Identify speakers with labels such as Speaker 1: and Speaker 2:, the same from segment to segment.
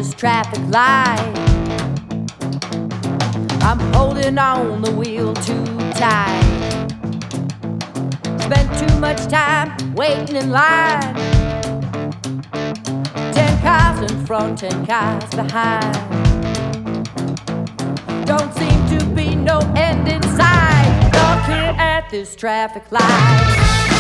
Speaker 1: this traffic light. I'm holding on the wheel too tight. Spent too much time waiting in line. 10 cars in front, 10 cars behind. Don't seem to be no end in sight. Stuck here at this traffic light.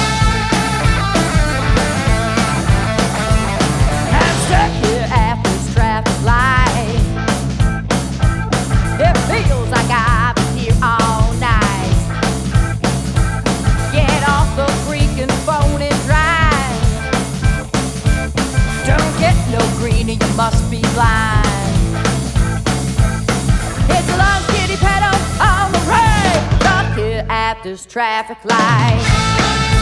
Speaker 1: I'm stuck here at this traffic light. It feels like I've been here all night. Get off the freaking phone and drive. Don't get no green and you must be blind. It's a long kitty pedal on the road. Stuck here at this traffic light.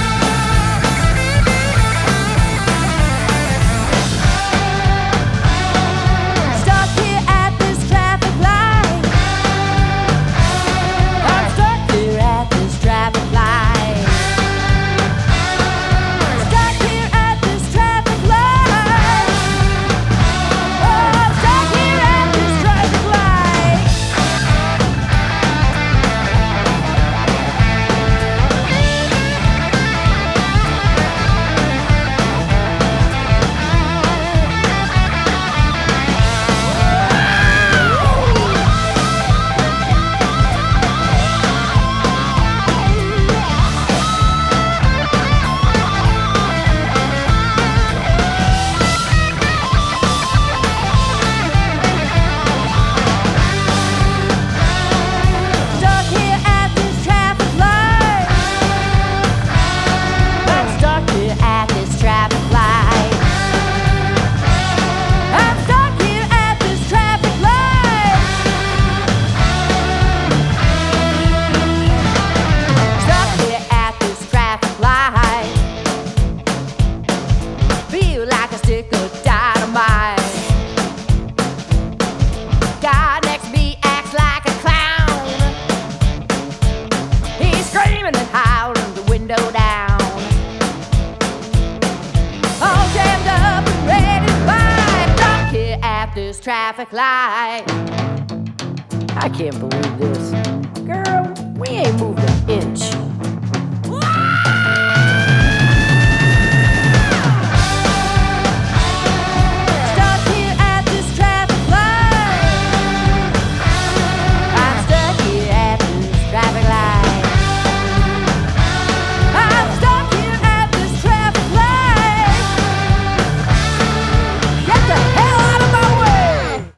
Speaker 1: This traffic light. I can't believe this. Girl, we ain't moved an inch.